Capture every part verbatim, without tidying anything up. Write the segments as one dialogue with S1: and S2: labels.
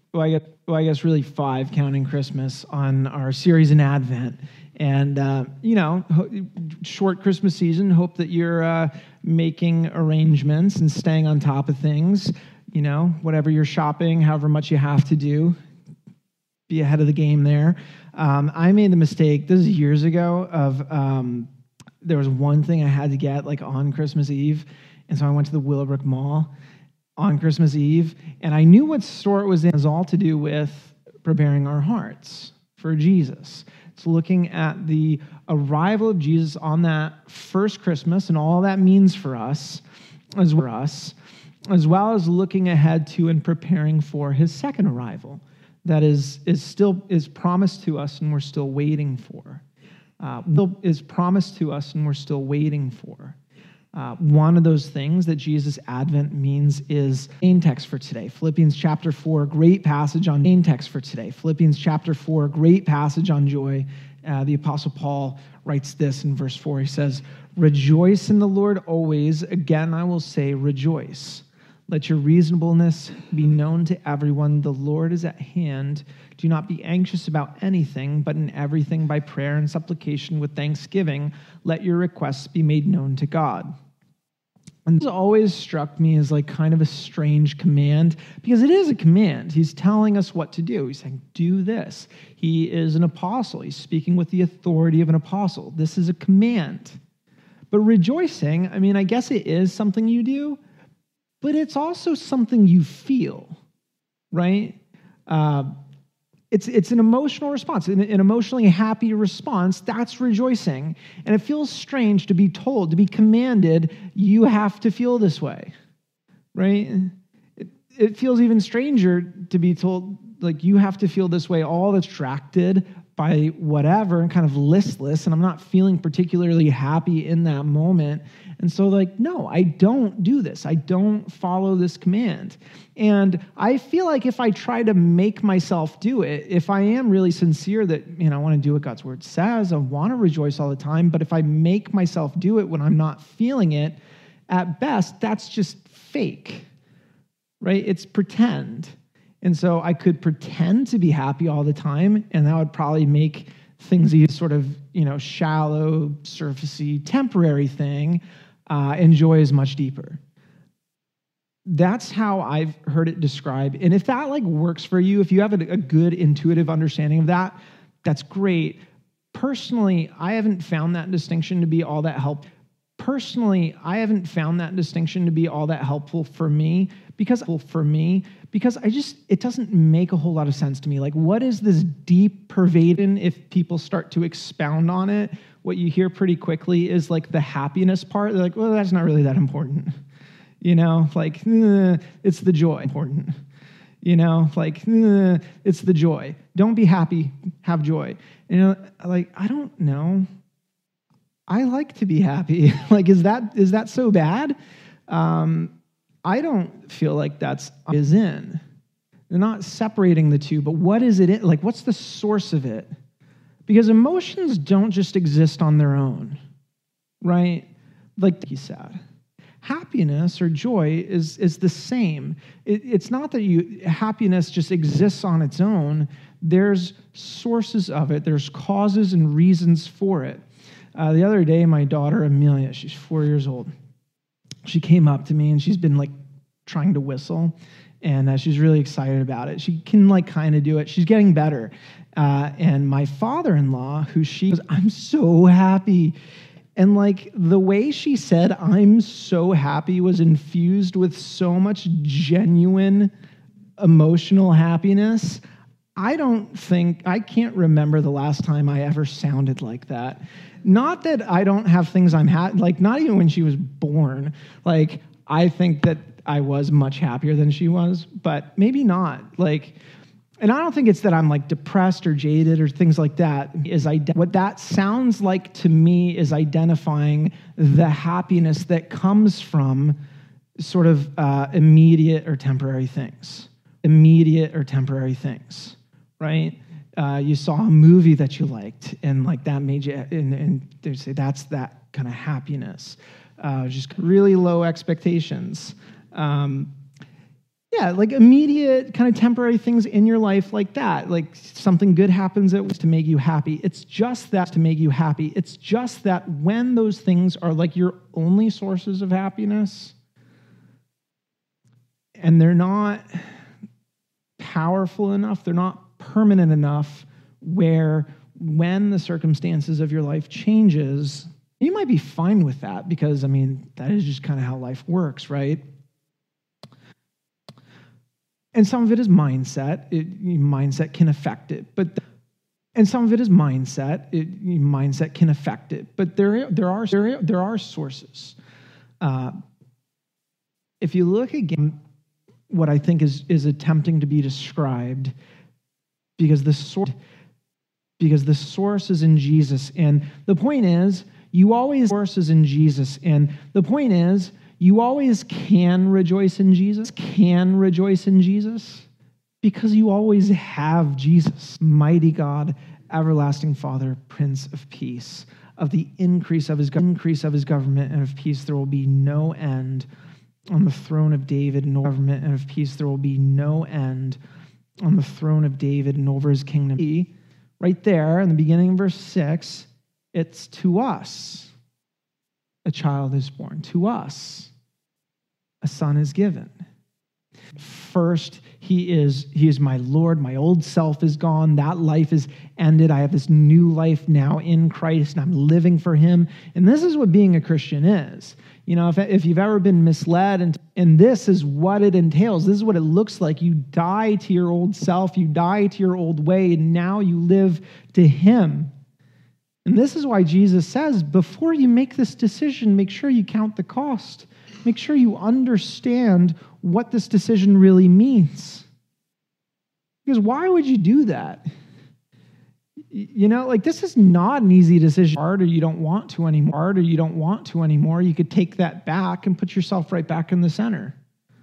S1: well, I guess, well, I guess really five, counting Christmas, on our series in Advent. And, uh, you know, ho- short Christmas season, hope that you're uh, making arrangements and staying on top of things, you know, whatever you're shopping, however much you have to do, be ahead of the game there. Um, I made the mistake, this is years ago, of um, there was one thing I had to get like on Christmas Eve. And so I went to the Willowbrook Mall on Christmas Eve, and I knew what store it was in. It was all to do with preparing our hearts for Jesus. It's looking at the arrival of Jesus on that first Christmas and all that means for us, as well as, as well as looking ahead to and preparing for his second arrival that is, is still is promised to us and we're still waiting for. Uh, is promised to us and we're still waiting for. Uh, one of those things that Jesus' Advent means is main text for today. Philippians chapter four, great passage on main text for today. Philippians chapter four, great passage on joy. Uh, the Apostle Paul writes this in verse four. He says, "Rejoice in the Lord always. Again, I will say rejoice. Let your reasonableness be known to everyone. The Lord is at hand. Do not be anxious about anything, but in everything by prayer and supplication with thanksgiving, let your requests be made known to God." And this always struck me as like kind of a strange command, because it is a command. He's telling us what to do. He's saying, do this. He is an apostle. He's speaking with the authority of an apostle. This is a command. But rejoicing, I mean, I guess it is something you do, but it's also something you feel, right? Uh, It's it's an emotional response, an, an emotionally happy response. That's rejoicing. And it feels strange to be told, to be commanded, you have to feel this way, right? It, it feels even stranger to be told, like, you have to feel this way, all distracted by whatever and kind of listless, and I'm not feeling particularly happy in that moment. And so, like, no, I don't do this. I don't follow this command. And I feel like if I try to make myself do it, if I am really sincere that, you know, I want to do what God's word says, I want to rejoice all the time, but if I make myself do it when I'm not feeling it, at best, that's just fake, right? It's pretend. And so I could pretend to be happy all the time, and that would probably make things a sort of, you know, shallow, surfacey, temporary thing, uh, and joy is much deeper. That's how I've heard it described. And if that like works for you, if you have a, a good intuitive understanding of that, that's great. Personally, I haven't found that distinction to be all that helpful. Personally, I haven't found that distinction to be all that helpful for me because for me because I just it doesn't make a whole lot of sense to me. Like, what is this deep pervading? If people start to expound on it, what you hear pretty quickly is like the happiness part. They're like, well, that's not really that important, you know. Like, eh, it's the joy important, you know. Like, eh, it's the joy. Don't be happy, have joy. You know, like I don't know. I like to be happy. Like, is that is that so bad? Um, I don't feel like that's is in. They're not separating the two, but what is it in? Like, what's the source of it? Because emotions don't just exist on their own, right? Like he said, happiness or joy is is the same. It, it's not that you happiness just exists on its own. There's sources of it. There's causes and reasons for it. Uh, the other day, my daughter, Amelia, she's four years old, she came up to me and she's been like trying to whistle, and uh, she's really excited about it. She can like kind of do it. She's getting better. Uh, and my father-in-law, who she goes, I'm so happy. And like the way she said, I'm so happy was infused with so much genuine emotional happiness. I don't think, I can't remember the last time I ever sounded like that. Not that I don't have things I'm happy, like not even when she was born. Like I think that I was much happier than she was, but maybe not. Like, and I don't think it's that I'm like depressed or jaded or things like that. Is ide- what that sounds like to me is identifying the happiness that comes from sort of uh, immediate or temporary things. Immediate or temporary things, right? Uh, you saw a movie that you liked, and like that made you, and, and they say that's that kind of happiness. Uh, just really low expectations. Um, Yeah, like immediate kind of temporary things in your life like that. Like something good happens at to make you happy. It's just that to make you happy. It's just that when those things are like your only sources of happiness and they're not powerful enough, they're not permanent enough where when the circumstances of your life changes, you might be fine with that because, I mean, that is just kind of how life works, right? And some of it is mindset. It, mindset can affect it, but and some of it is mindset. It, mindset can affect it, but there there are there, there are sources. Uh, if you look again, what I think is is attempting to be described, because the source because the source is in Jesus, and the point is you always source is in Jesus, and the point is. You always can rejoice in Jesus, can rejoice in Jesus, because you always have Jesus, mighty God, everlasting Father, Prince of Peace. Of the increase of his increase of his government and of peace, there will be no end. On the throne of David, and government and of peace, there will be no end. On the throne of David and over his kingdom. Right there in the beginning of verse six, it's to us. A child is born. To us. A son is given. First, he is he is my Lord. My old self is gone. That life is ended. I have this new life now in Christ, and I'm living for him. And this is what being a Christian is. You know, if, if you've ever been misled, and, and this is what it entails. This is what it looks like. You die to your old self. You die to your old way, and now you live to him. And this is why Jesus says, before you make this decision, make sure you count the cost. Make sure you understand what this decision really means. Because why would you do that? You know, like this is not an easy decision. Hard or you don't want to anymore. Hard or you don't want to anymore. You could take that back and put yourself right back in the center.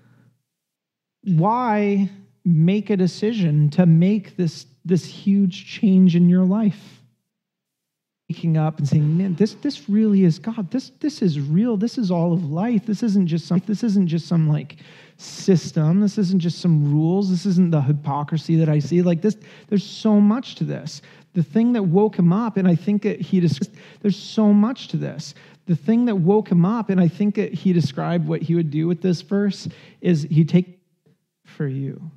S1: Why make a decision to make this, this huge change in your life? Waking up and saying, man, this this really is God. This this is real. This is all of life. This isn't just some this isn't just some like system. This isn't just some rules. This isn't the hypocrisy that I see. Like this, there's so much to this. The thing that woke him up, and I think that he just there's so much to this. The thing that woke him up, and I think that he described what he would do with this verse, is he'd take for you.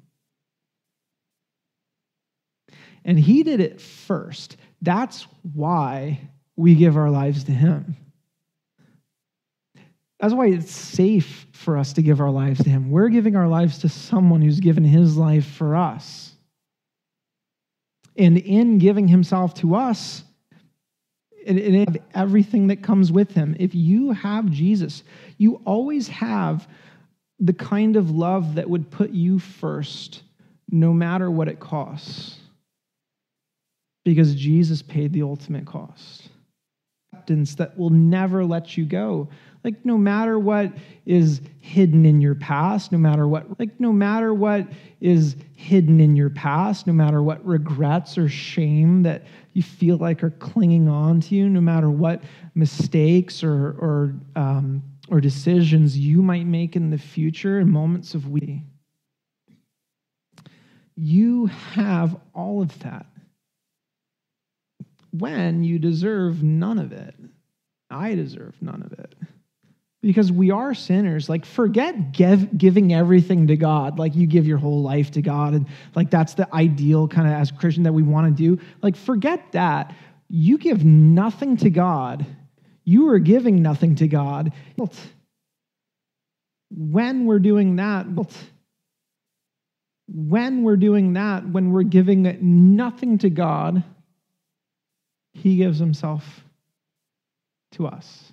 S1: And he did it first. That's why we give our lives to him. That's why it's safe for us to give our lives to him. We're giving our lives to someone who's given his life for us. And in giving himself to us, and, and everything that comes with him, if you have Jesus, you always have the kind of love that would put you first, no matter what it costs. Because Jesus paid the ultimate cost. Acceptance that will never let you go. Like no matter what is hidden in your past, no matter what, like no matter what is hidden in your past, no matter what regrets or shame that you feel like are clinging on to you, no matter what mistakes or or um, or decisions you might make in the future in moments of weakness, you have all of that. When you deserve none of it. I deserve none of it. Because we are sinners. Like, forget give, giving everything to God. Like, you give your whole life to God. And, like, that's the ideal kind of as a Christian that we want to do. Like, forget that. You give nothing to God. You are giving nothing to God. When we're doing that, when we're doing that, when we're giving nothing to God, he gives himself to us.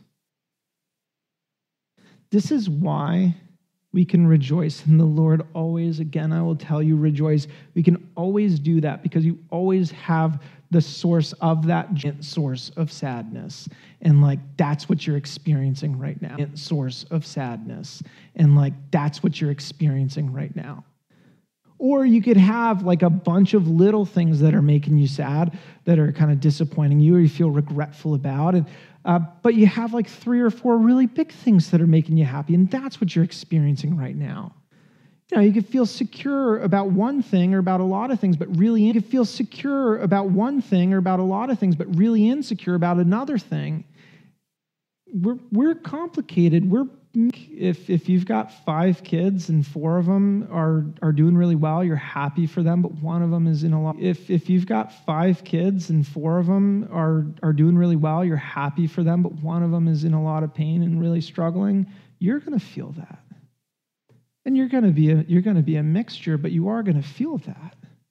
S1: This is why we can rejoice in the Lord always. Again, I will tell you, rejoice. We can always do that because you always have the source of that giant source of sadness. And like, that's what you're experiencing right now. Giant source of sadness. And like, that's what you're experiencing right now. Or you could have like a bunch of little things that are making you sad, that are kind of disappointing you or you feel regretful about. And, uh, but you have like three or four really big things that are making you happy. And that's what you're experiencing right now. You know, you could feel secure about one thing or about a lot of things, but really you could feel secure about one thing or about a lot of things, but really insecure about another thing. We're we're complicated. We're if if you've got five kids and four of them are are doing really well, you're happy for them, but one of them is in a lot. If if you've got five kids and four of them are are doing really well, you're happy for them, but one of them is in a lot of pain and really struggling, you're going to feel that. And you're going to be a you're going to be a mixture, but you are going to feel that.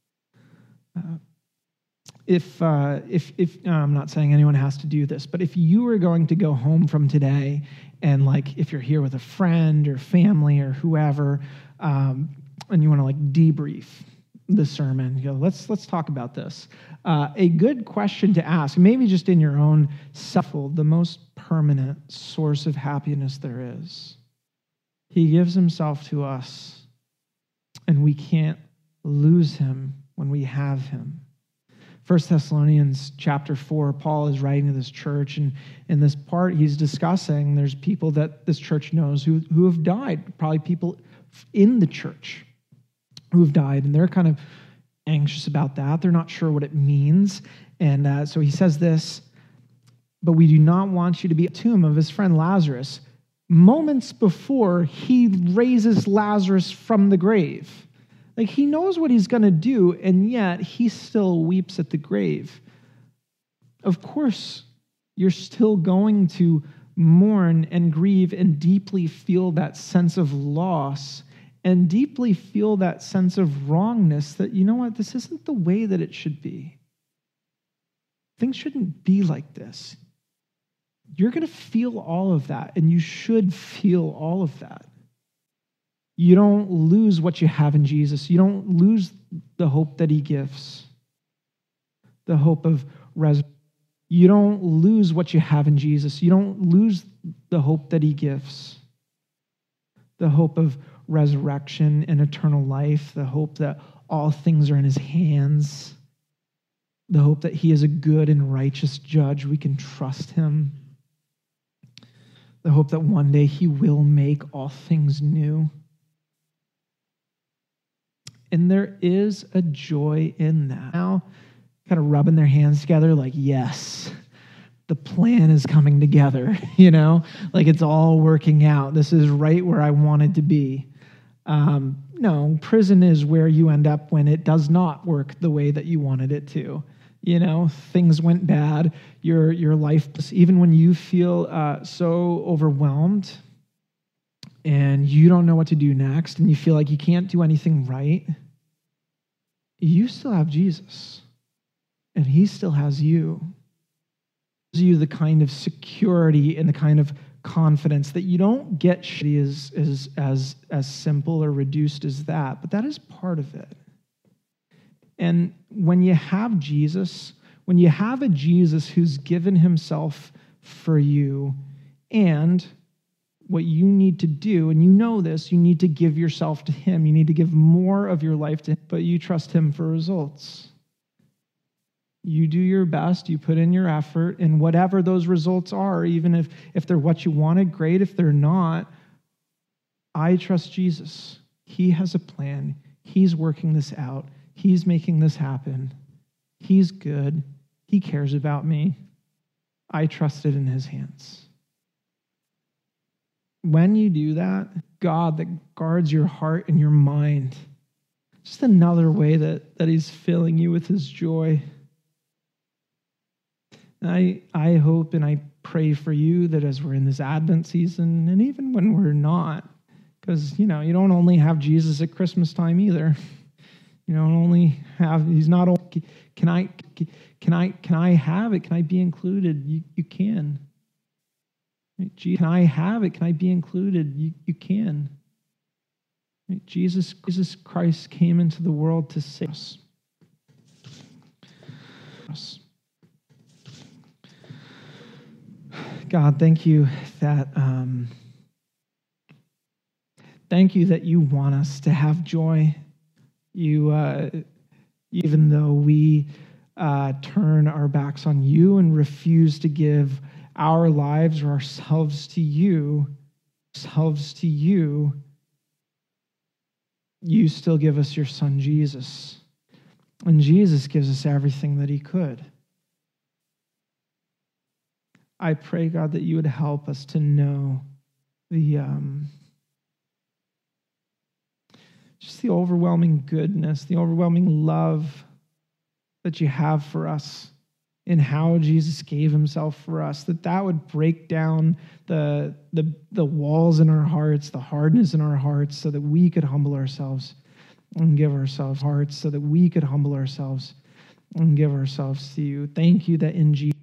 S1: Uh, if uh, if if no, I'm not saying anyone has to do this, but if you were going to go home from today, and like if you're here with a friend or family or whoever, um, and you want to like debrief the sermon, you go, let's let's talk about this. Uh, a good question to ask, maybe just in your own self, the most permanent source of happiness there is. He gives himself to us, and we can't lose him when we have him. First Thessalonians chapter four, Paul is writing to this church, and in this part he's discussing there's people that this church knows who, who have died, probably people in the church who have died, and they're kind of anxious about that. They're not sure what it means. And uh, so he says this, but we do not want you to be at the tomb of his friend Lazarus, moments before he raises Lazarus from the grave. Like, he knows what he's going to do, and yet he still weeps at the grave. Of course, you're still going to mourn and grieve and deeply feel that sense of loss and deeply feel that sense of wrongness that, you know what, this isn't the way that it should be. Things shouldn't be like this. You're going to feel all of that, and you should feel all of that. You don't lose what you have in Jesus. You don't lose the hope that he gives, the hope of resurrection. You don't lose what you have in Jesus. You don't lose the hope that he gives, the hope of resurrection and eternal life, the hope that all things are in his hands, the hope that he is a good and righteous judge. We can trust him, the hope that one day he will make all things new. And there is a joy in that. Now, kind of rubbing their hands together like, yes, the plan is coming together, you know? Like, it's all working out. This is right where I wanted to be. Um, no, prison is where you end up when it does not work the way that you wanted it to. You know, things went bad. Your, your life, even when you feel uh, so overwhelmed, and you don't know what to do next, and you feel like you can't do anything right, you still have Jesus, and he still has you. Gives you the kind of security and the kind of confidence that you don't get as, as, as, as simple or reduced as that, but that is part of it. And when you have Jesus, when you have a Jesus who's given himself for you, and what you need to do, and you know this, you need to give yourself to him. You need to give more of your life to him, but you trust him for results. You do your best, you put in your effort, and whatever those results are, even if, if they're what you wanted, great. If they're not, I trust Jesus. He has a plan. He's working this out. He's making this happen. He's good. He cares about me. I trust it in his hands. When you do that, God that guards your heart and your mind, just another way that, that he's filling you with his joy. And I, I hope and I pray for you that as we're in this Advent season, and even when we're not, because, you know, you don't only have Jesus at Christmas time either. You don't only have, he's not only, can I, can I, can I have it? Can I be included? You, you can. Can I have it? Can I be included? You, you can. Jesus, Jesus Christ came into the world to save us. God, thank you that um, thank you that you want us to have joy. You, uh, even though we uh, turn our backs on you and refuse to give our lives or ourselves to you, ourselves to you, you still give us your son, Jesus. And Jesus gives us everything that he could. I pray, God, that you would help us to know the um, just the overwhelming goodness, the overwhelming love that you have for us in how Jesus gave himself for us, that that would break down the, the, the walls in our hearts, the hardness in our hearts, so that we could humble ourselves and give ourselves hearts, so that we could humble ourselves and give ourselves to you. Thank you that in Jesus